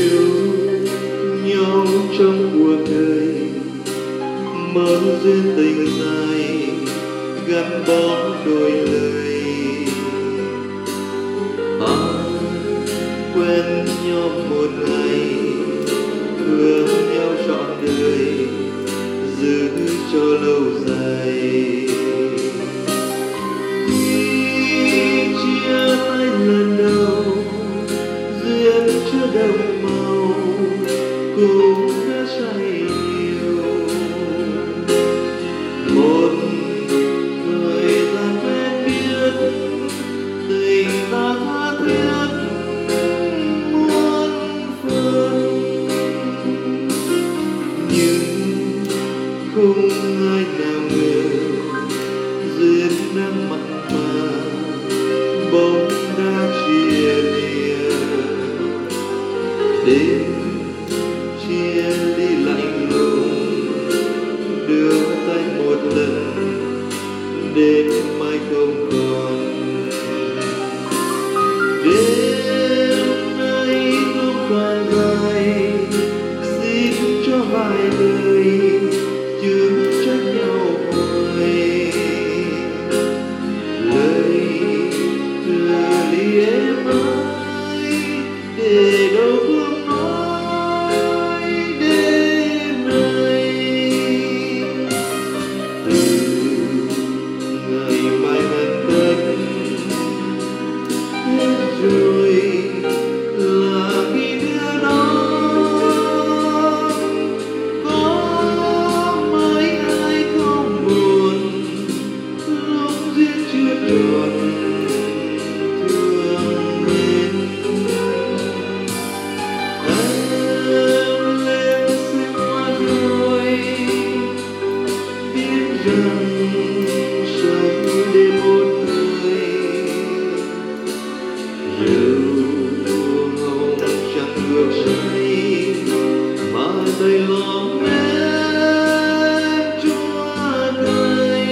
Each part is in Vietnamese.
yêu nhau trong cuộc đời, mơ duyên tình dài gắn bó đôi lời. Ta quen nhau một ngày, thương nhau trọn đời, giữ cho lâu dài. Khi chia tay lần đầu, duyên chưa đồng màu, cũng đã say nhiều. Một thời gian quen biết, tình ta tha thiết muôn phần, nhưng không ai nào ngờ duyên đang mặn mà bỗng đã chia lìa. Đêm chia ly lạnh lùng, đưa tay một lần để mai không còn. Đêm nay không còn dài, xin cho vài lời chứa trách nhau hoài. Lời từ ly em ơi, để đâu không nói đêm nay. Từ ngày mai hận tất hết rồi, là khi đưa đón. Có mấy ai không buồn lúc duyên chưa tròn, thương mến. Em lên xem hoa rồi, biết rằng sống để một người. Rượu hồng chẳng ngược say, mà đầy lòng em chúa đời.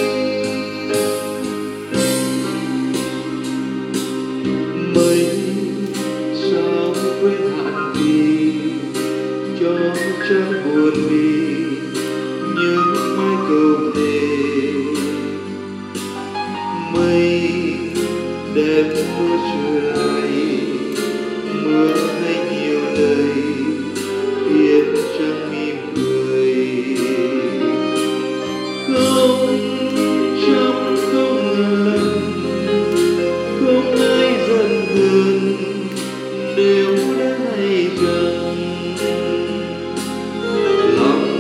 Mây sao quên hạn vì cho chẳng buồn vì những mai câu thề. Mây đẹp mưa trở lại, mưa hay nhiều lời khiến chẳng mỉm cười. Không trong không lần, không ai giận hờn đều đã hay rằng lòng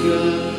gần